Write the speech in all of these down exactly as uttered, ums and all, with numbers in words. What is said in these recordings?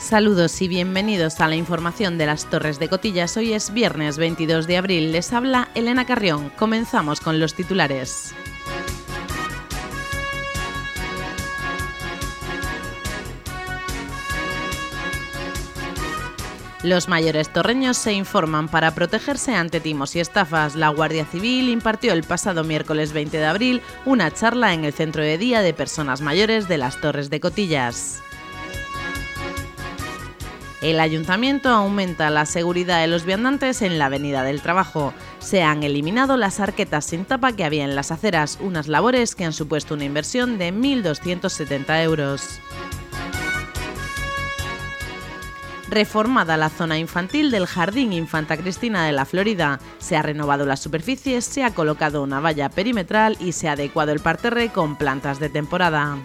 Saludos y bienvenidos a la información de las Torres de Cotillas. Hoy es viernes veintidós de abril. Les habla Elena Carrión. Comenzamos con los titulares. Los mayores torreños se informan para protegerse ante timos y estafas. La Guardia Civil impartió el pasado miércoles veinte de abril una charla en el Centro de Día de Personas Mayores de las Torres de Cotillas. El Ayuntamiento aumenta la seguridad de los viandantes en la Avenida del Trabajo. Se han eliminado las arquetas sin tapa que había en las aceras, unas labores que han supuesto una inversión de mil doscientos setenta euros. Reformada la zona infantil del Jardín Infanta Cristina de la Florida. Se ha renovado las superficies, se ha colocado una valla perimetral y se ha adecuado el parterre con plantas de temporada.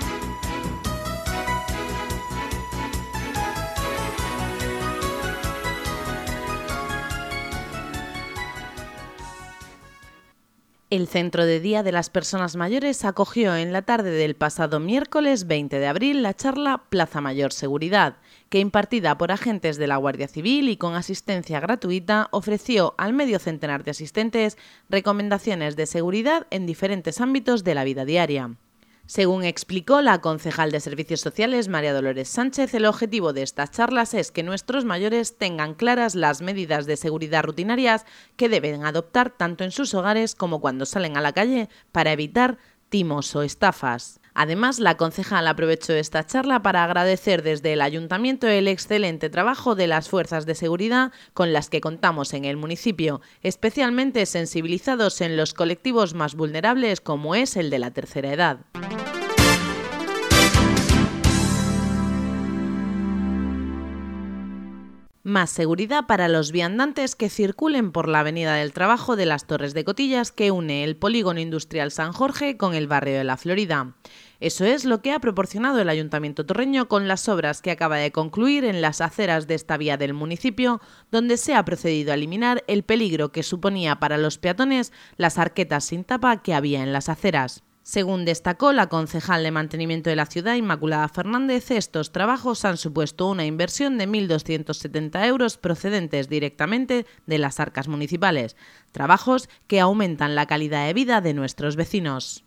El Centro de Día de las Personas Mayores acogió en la tarde del pasado miércoles veinte de abril la charla Plaza Mayor Seguridad, que impartida por agentes de la Guardia Civil y con asistencia gratuita ofreció al medio centenar de asistentes recomendaciones de seguridad en diferentes ámbitos de la vida diaria. Según explicó la concejal de Servicios Sociales María Dolores Sánchez, el objetivo de estas charlas es que nuestros mayores tengan claras las medidas de seguridad rutinarias que deben adoptar tanto en sus hogares como cuando salen a la calle para evitar timos o estafas. Además, la concejal aprovechó esta charla para agradecer desde el Ayuntamiento el excelente trabajo de las fuerzas de seguridad con las que contamos en el municipio, especialmente sensibilizados en los colectivos más vulnerables como es el de la tercera edad. Más seguridad para los viandantes que circulen por la Avenida del Trabajo de las Torres de Cotillas que une el Polígono Industrial San Jorge con el barrio de la Florida. Eso es lo que ha proporcionado el Ayuntamiento torreño con las obras que acaba de concluir en las aceras de esta vía del municipio, donde se ha procedido a eliminar el peligro que suponía para los peatones las arquetas sin tapa que había en las aceras. Según destacó la concejal de Mantenimiento de la Ciudad, Inmaculada Fernández, estos trabajos han supuesto una inversión de mil doscientos setenta euros procedentes directamente de las arcas municipales, trabajos que aumentan la calidad de vida de nuestros vecinos.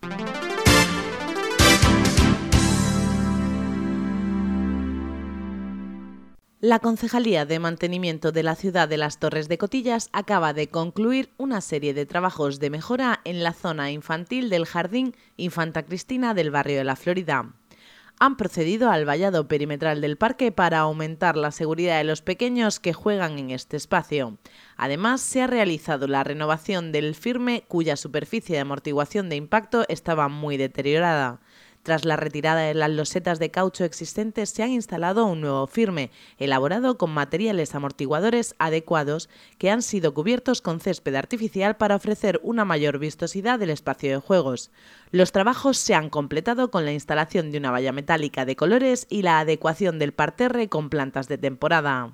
La Concejalía de Mantenimiento de la Ciudad de las Torres de Cotillas acaba de concluir una serie de trabajos de mejora en la zona infantil del Jardín Infanta Cristina del barrio de la Florida. Han procedido al vallado perimetral del parque para aumentar la seguridad de los pequeños que juegan en este espacio. Además, se ha realizado la renovación del firme, cuya superficie de amortiguación de impacto estaba muy deteriorada. Tras la retirada de las losetas de caucho existentes, se han instalado un nuevo firme, elaborado con materiales amortiguadores adecuados que han sido cubiertos con césped artificial para ofrecer una mayor vistosidad del espacio de juegos. Los trabajos se han completado con la instalación de una valla metálica de colores y la adecuación del parterre con plantas de temporada.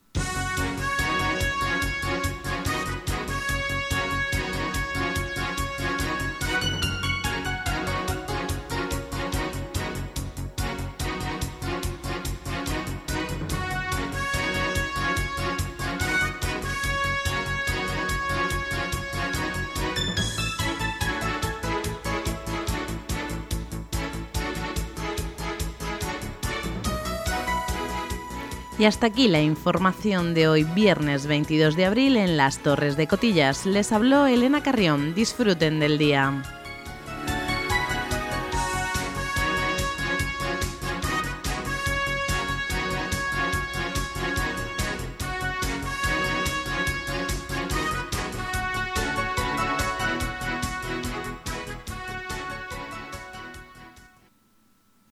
Y hasta aquí la información de hoy, viernes veintidós de abril, en las Torres de Cotillas. Les habló Elena Carrión. Disfruten del día.